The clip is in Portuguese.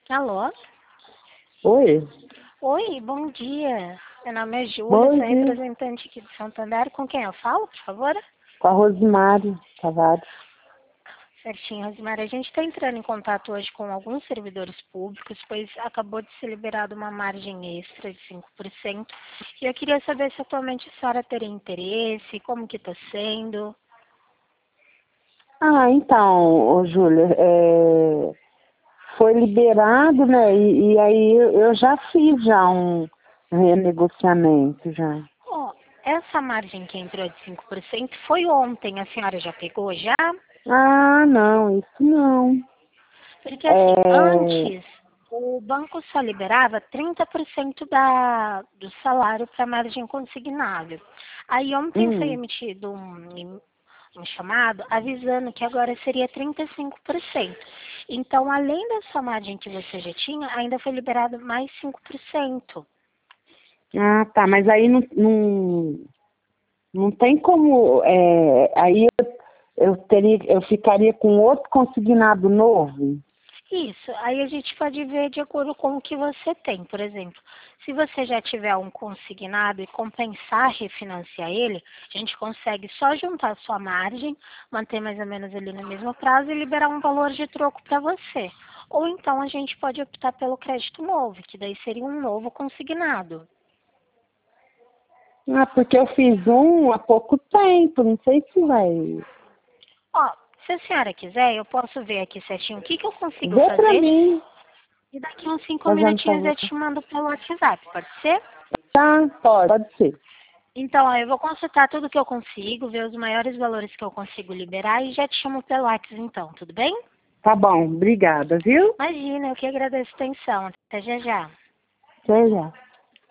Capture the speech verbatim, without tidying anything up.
Alô? Oi, Oi, bom dia. Meu nome é Júlia, bom sou dia. representante aqui de Santander. Com quem eu falo, por favor? Com a Rosemary Tavares. Certinho, Rosemary. A gente está entrando em contato hoje com alguns servidores públicos, pois acabou de ser liberada uma margem extra de cinco por cento. E eu queria saber se atualmente a senhora teria interesse, como que está sendo. Ah, então, ô, Júlia, é, foi liberado, né? E, e aí eu eu já fiz já um renegociamento já. Ó, essa margem que entrou de cinco por cento foi ontem, a senhora já pegou já? Ah, não, isso não. Porque assim, É, antes o banco só liberava trinta por cento da, do salário para margem consignável. Aí ontem foi hum, emitido um, um chamado avisando que agora seria trinta e cinco por cento. Então, além da sua margem que você já tinha, ainda foi liberado mais cinco por cento. ah, tá, mas aí não, não, não tem como. É, aí eu, eu teria, eu ficaria com outro consignado novo. Isso, aí a gente pode ver de acordo com o que você tem. Por exemplo, se você já tiver um consignado e compensar refinanciar ele, a gente consegue só juntar a sua margem, manter mais ou menos ali no mesmo prazo e liberar um valor de troco para você. Ou então a gente pode optar pelo crédito novo, que daí seria um novo consignado. Ah, porque eu fiz um há pouco tempo, não sei se vai. Ó, se a senhora quiser, eu posso ver aqui certinho o que, que eu consigo Vê pra fazer mim, e daqui uns cinco fazendo minutinhos eu favor. te mando pelo WhatsApp, pode ser? Tá, pode, pode ser. Então, ó, eu vou consultar tudo que eu consigo, ver os maiores valores que eu consigo liberar e já te chamo pelo WhatsApp então, tudo bem? Tá bom, obrigada, viu? Imagina, eu que agradeço a atenção. Até já já. Até já.